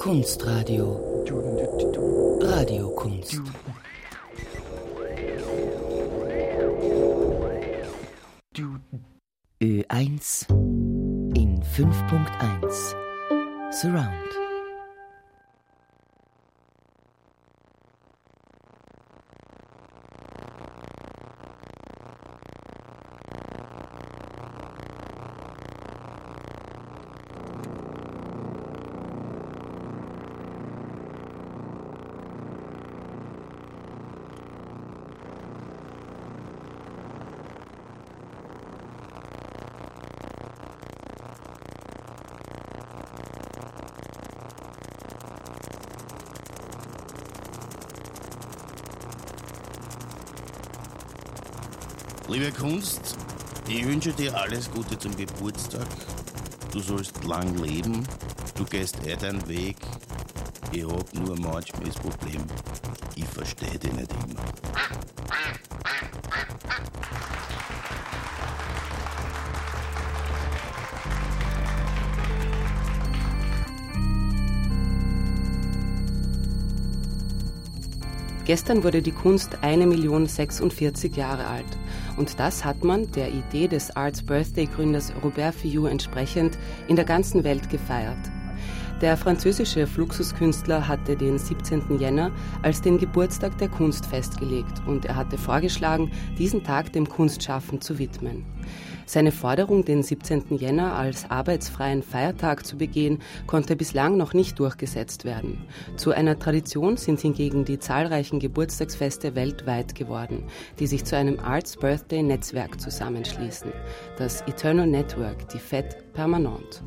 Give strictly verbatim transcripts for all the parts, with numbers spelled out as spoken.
Kunstradio. Radiokunst. Ö eins in fünf Punkt eins. Surround. Liebe Kunst, ich wünsche dir alles Gute zum Geburtstag. Du sollst lang leben, du gehst eh deinen Weg. Ich hab nur manchmal das Problem, ich verstehe dich nicht immer. Gestern wurde die Kunst eine Million sechsundvierzig Jahre alt. Und das hat man, der Idee des Arts Birthday-Gründers Robert Filloux entsprechend, in der ganzen Welt gefeiert. Der französische Fluxuskünstler hatte den siebzehnten Jänner als den Geburtstag der Kunst festgelegt und er hatte vorgeschlagen, diesen Tag dem Kunstschaffen zu widmen. Seine Forderung, den siebzehnten Jänner als arbeitsfreien Feiertag zu begehen, konnte bislang noch nicht durchgesetzt werden. Zu einer Tradition sind hingegen die zahlreichen Geburtstagsfeste weltweit geworden, die sich zu einem Arts Birthday Netzwerk zusammenschließen. Das Eternal Network, die Fête Permanente.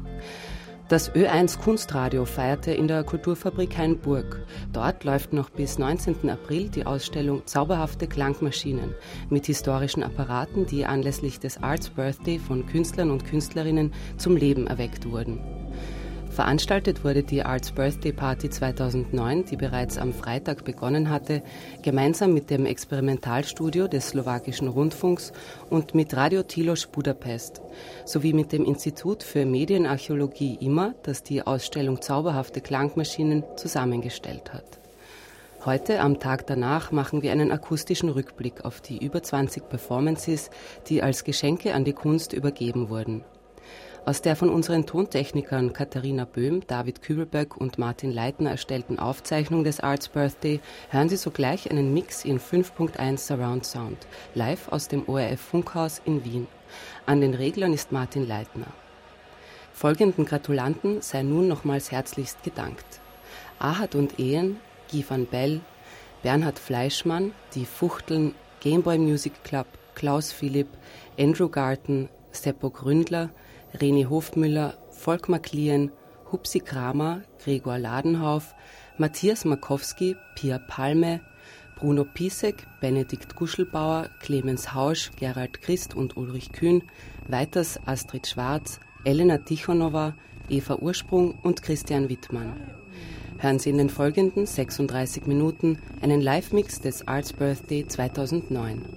Das Ö eins Kunstradio feierte in der Kulturfabrik Hainburg. Dort läuft noch bis neunzehnten April die Ausstellung Zauberhafte Klangmaschinen mit historischen Apparaten, die anlässlich des Arts Birthday von Künstlern und Künstlerinnen zum Leben erweckt wurden. Veranstaltet wurde die Arts Birthday Party zweitausendneun, die bereits am Freitag begonnen hatte, gemeinsam mit dem Experimentalstudio des slowakischen Rundfunks und mit Radio Tilos Budapest, sowie mit dem Institut für Medienarchäologie I M A, das die Ausstellung Zauberhafte Klangmaschinen zusammengestellt hat. Heute, am Tag danach, machen wir einen akustischen Rückblick auf die über zwanzig Performances, die als Geschenke an die Kunst übergeben wurden. Aus der von unseren Tontechnikern Katharina Böhm, David Kübelböck und Martin Leitner erstellten Aufzeichnung des Arts Birthday hören Sie sogleich einen Mix in fünf Punkt eins Surround Sound, live aus dem O R F Funkhaus in Wien. An den Reglern ist Martin Leitner. Folgenden Gratulanten sei nun nochmals herzlichst gedankt. Ahad und Ehen, Guy van Bell, Bernhard Fleischmann, die Fuchteln, Gameboy Music Club, Klaus Philipp, Andrew Garten, Seppo Gründler, René Hofmüller, Volkmar Klien, Hupsi Kramer, Gregor Ladenhauf, Matthias Markowski, Pia Palme, Bruno Pisek, Benedikt Guschelbauer, Clemens Hausch, Gerald Christ und Ulrich Kühn, weiters Astrid Schwarz, Elena Tichonova, Eva Ursprung und Christian Wittmann. Hören Sie in den folgenden sechsunddreißig Minuten einen Live-Mix des Arts Birthday zweitausendneun.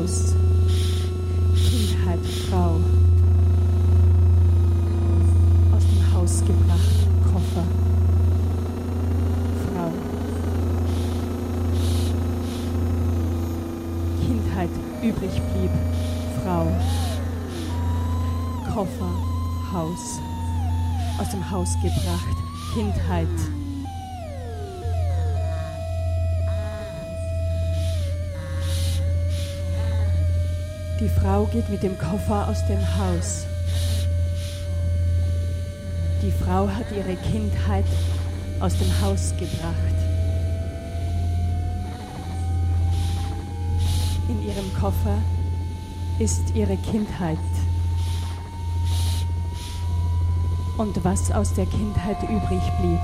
Haus. Kindheit, Frau. Aus dem Haus gebracht, Koffer. Frau. Kindheit übrig blieb, Frau. Koffer, Haus. Aus dem Haus gebracht, Kindheit. Die Frau geht mit dem Koffer aus dem Haus. Die Frau hat ihre Kindheit aus dem Haus gebracht. In ihrem Koffer ist ihre Kindheit. Und was aus der Kindheit übrig blieb.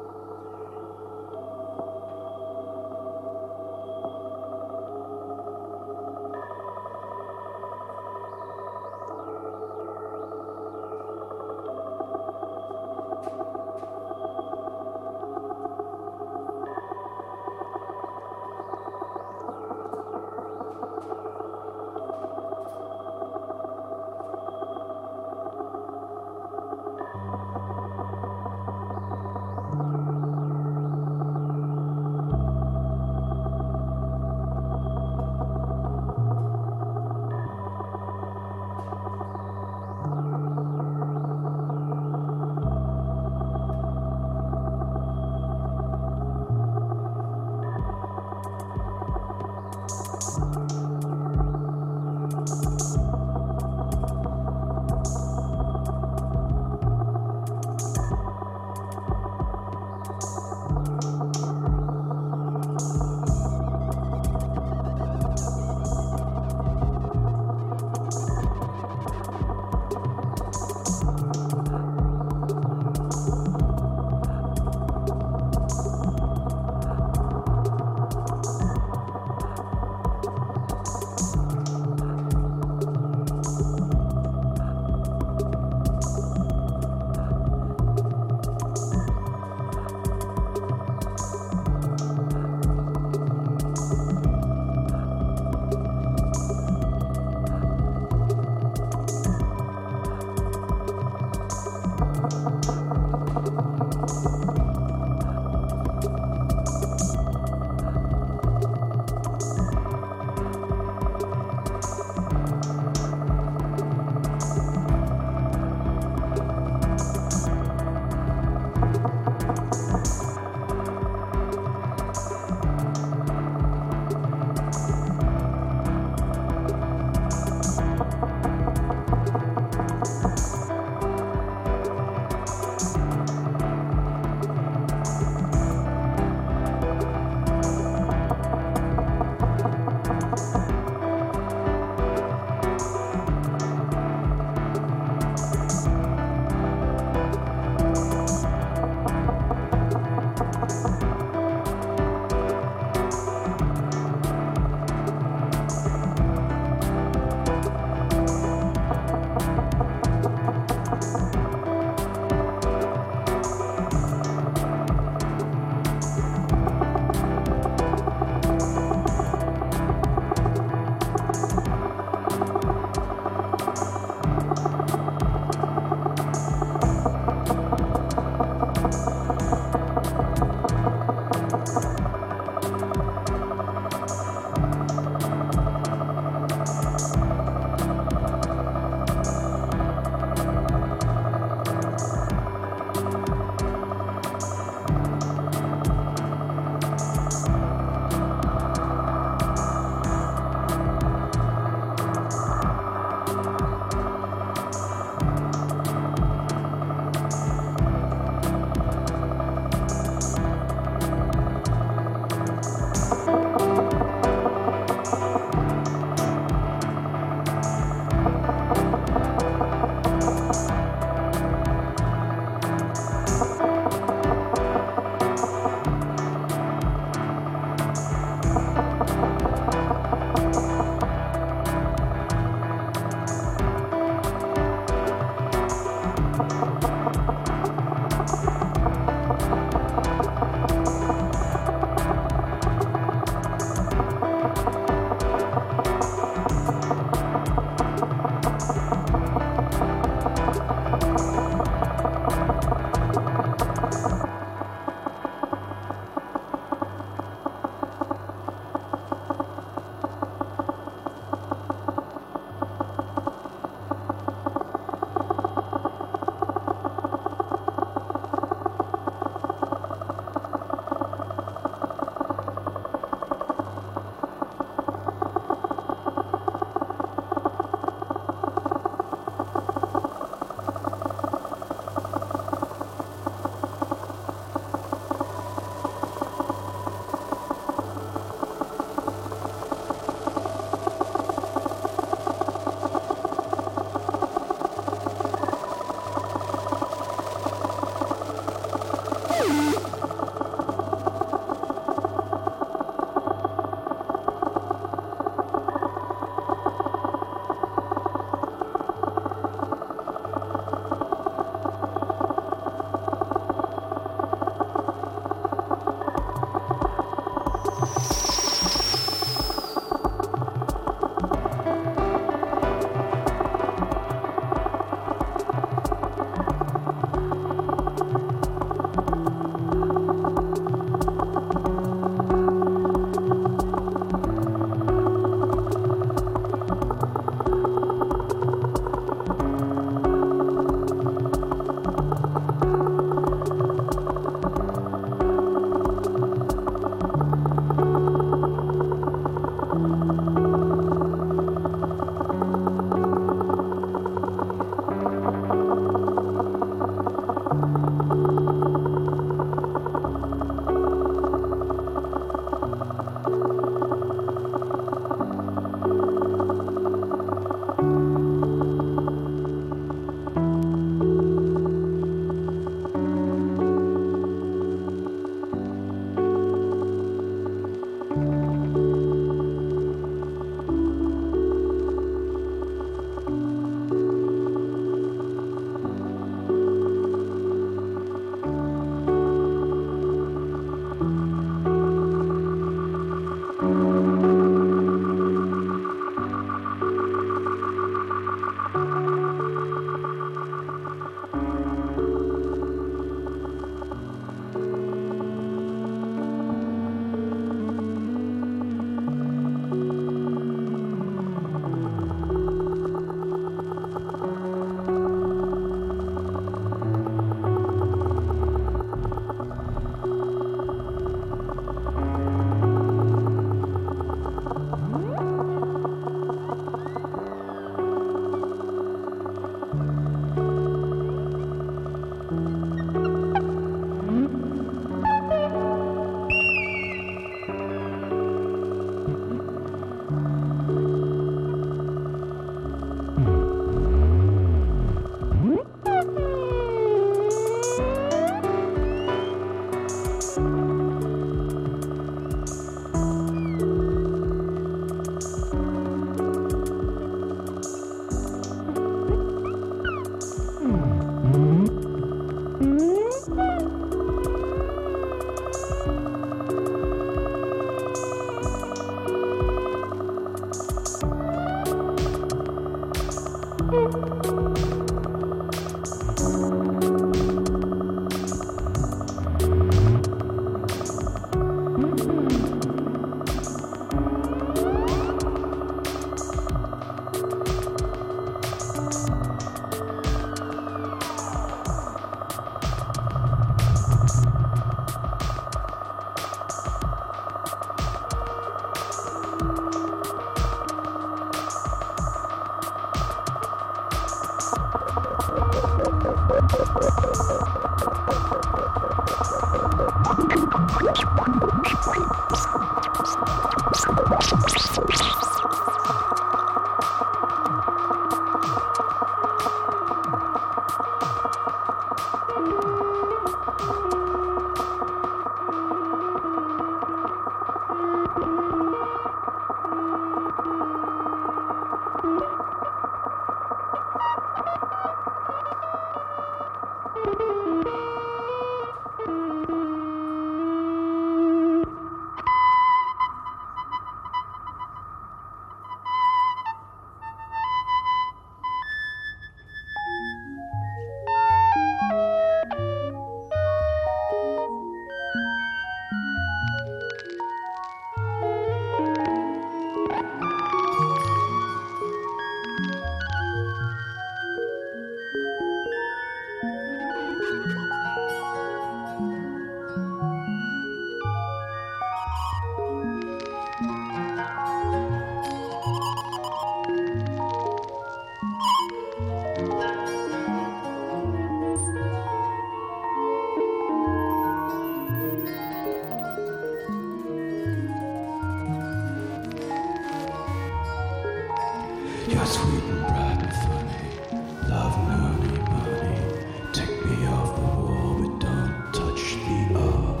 You're sweet and bright and funny. Love money, money. Take me off the wall, but don't touch the odds.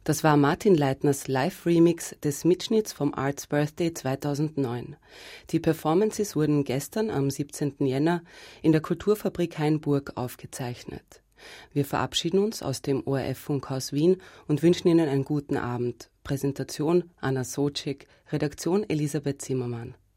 Das war Martin Leitners Live-Remix des Mitschnitts vom Arts Birthday zweitausendneun. Die Performances wurden gestern am siebzehnten Jänner in der Kulturfabrik Hainburg aufgezeichnet. Wir verabschieden uns aus dem O R F-Funkhaus Wien und wünschen Ihnen einen guten Abend. Präsentation Anna Socik, Redaktion Elisabeth Zimmermann.